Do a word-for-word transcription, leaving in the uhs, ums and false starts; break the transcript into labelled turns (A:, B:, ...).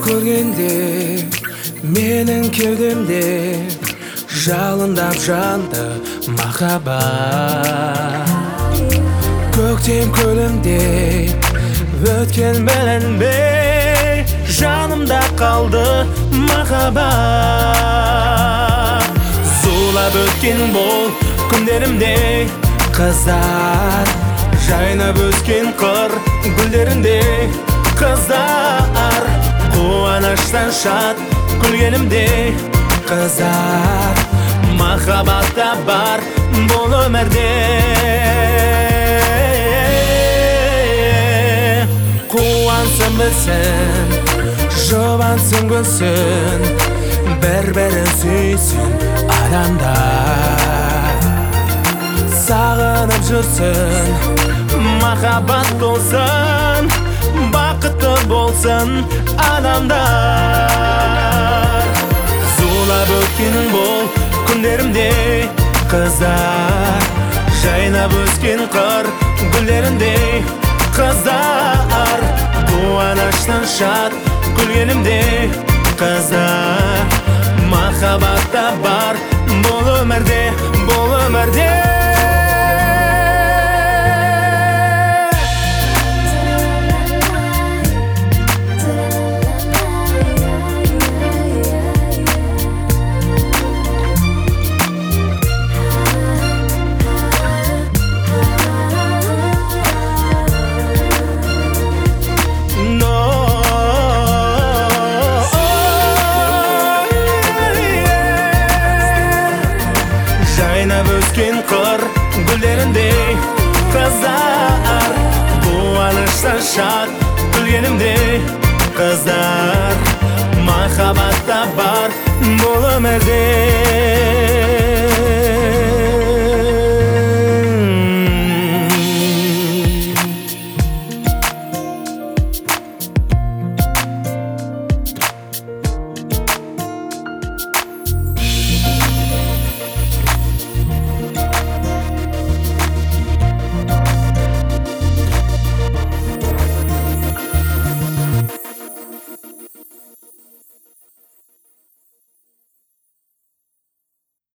A: көргенде менің кеудемде жалындап жанды махаббат. Көктем көлімдей өткен білінбей жанымда қалды махаббат. Зулап өткен бұл күндерімде қыздар, жайнап өскен қыр гүлдерінде қыздар, қуаныштан шат күлгенімде қыздар, махаббатта бар бұл өмірде. Қуансын білсін, жұбансын гүлсін, бір-бірін сүйсін адамдар. Сағынып жүрсін, махаббат болсын, бақытты болсын адамдар. Зулап өткен бұл күндерімде қыздар, жайнап өскен қыр гүлдерінде қыздар, қуаныштан шат күлгенімде қыздар, махаббатта бар бұл өмірде, бұл өмірде. Жайнап өскен қыр гүлдеріндей қыздар, қуаныштан шат күлгенімдей қыздар, махаббатта бар бұл өмірде.